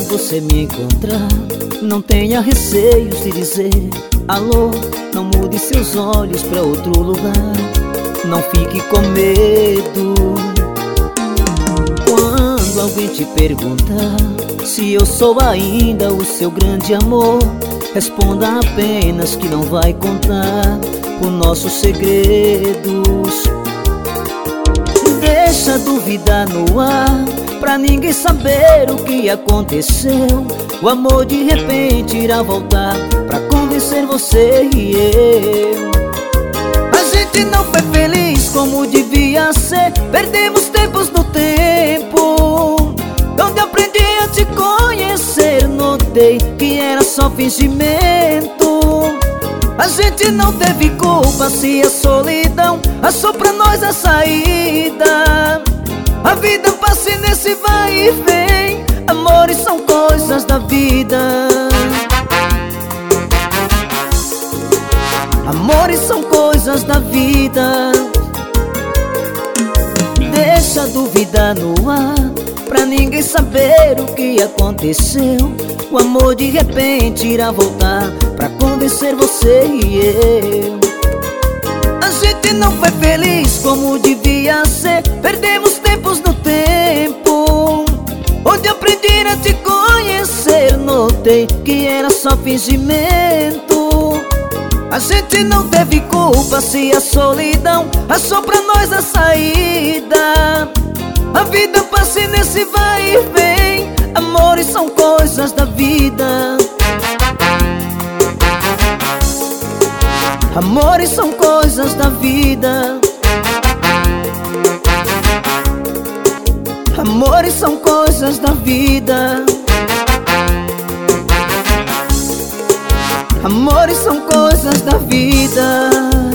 você me encontrar, não tenha receios de dizer alô. Não mude seus olhos pra outro lugar, não fique com medo. Quando alguém te perguntar se eu sou ainda o seu grande amor, responda apenas que não vai contar os nossos segredos. Deixa dúvida no ar, pra ninguém saber o que aconteceu. O amor de repente irá voltar pra convencer você e eu. A gente não foi feliz como devia ser, perdemos tempos no tempo. Onde aprendi a te conhecer, notei que era só fingimento. A gente não teve culpa se a solidão achou pra nós a saída. A vida passa nesse vai e vem, amores são coisas da vida. Amores são coisas da vida. Deixa a dúvida no ar, pra ninguém saber o que aconteceu. O amor de repente irá voltar pra convencer você e eu. A gente não foi feliz como devia ser, perdemos tempos no tempo. Onde aprendi a te conhecer, notei que era só fingimento. A gente não teve culpa se a solidão achou pra nós a saída. A vida passa nesse vai e vem, amores são coisas da vida. Amores são coisas da vida. Amores são coisas da vida. Amores são coisas da vida.